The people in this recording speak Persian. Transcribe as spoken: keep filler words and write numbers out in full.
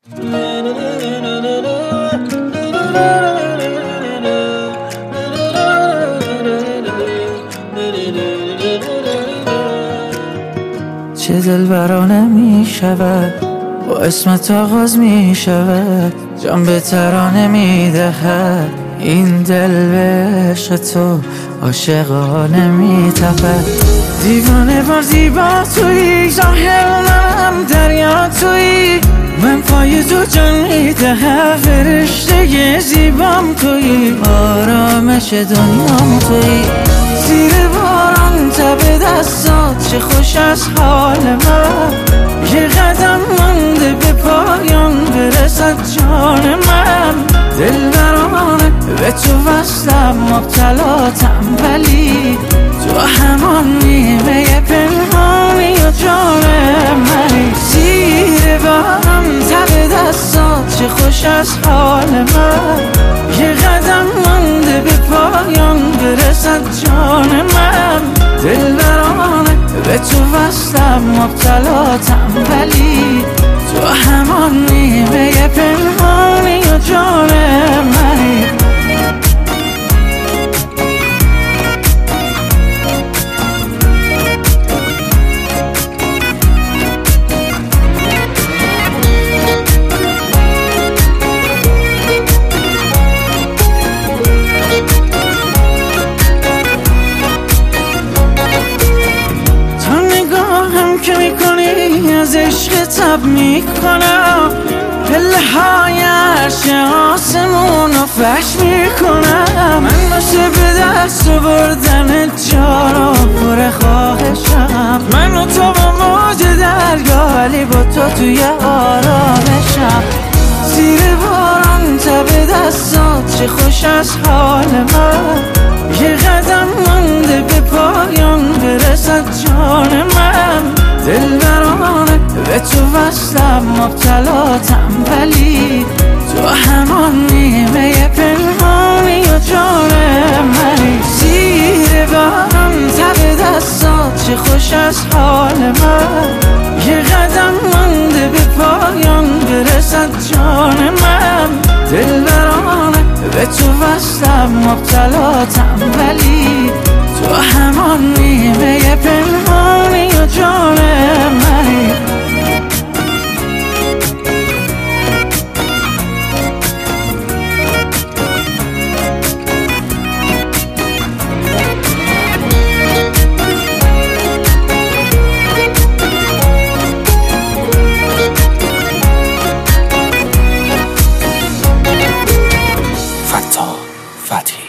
چه دلبرانه می شود با اسمت آغاز می شود، جان به ترانه می دهد این دل به عشق تو عاشقانه می تپد. دیوانه با زیبا تویی، ظاهر منم دریا تویی، من پای تو جان می دهم، فرشته زیبام تویی، آرامش دنیام تویی. زیر باران تب دستات چه خوش از حال من، یه قدم مونده به پایان برسد جان من. دلبرانه به تو وصلم، مبتلاتم ولی تو همان نیمه پنهانی و جان منی. زیر باران تب دستات چه خوش از حال من، یه قدم مونده به پایان برسد جان من. دلبرانه به تو وصلم، مبتلاتم ولی تو همان نیمه پنهانی و جان منی. که میکنی از عشق تب میکنم، پله های عرش آسمون رو فش میکنم. من باشه به دست بردن جارا پر خواهشم، من و تو با موج دریا ولی با تو توی آرامشم. زیر باران تب دستات چه خوش از حال من، یه قدم مونده به پایان برسد جان من. دلبرانه به تو وصلم، مبتلاتم ولی تو همان نیمه پنهانی و جان منی. زیر باران تب دستات چه خوش از حال من، یه قدم مونده به پایان برسد جان من. دلبرانه به تو وصلم، مبتلاتم ولی تو همان نیمه پنهانی و جان منی. فتا فتحی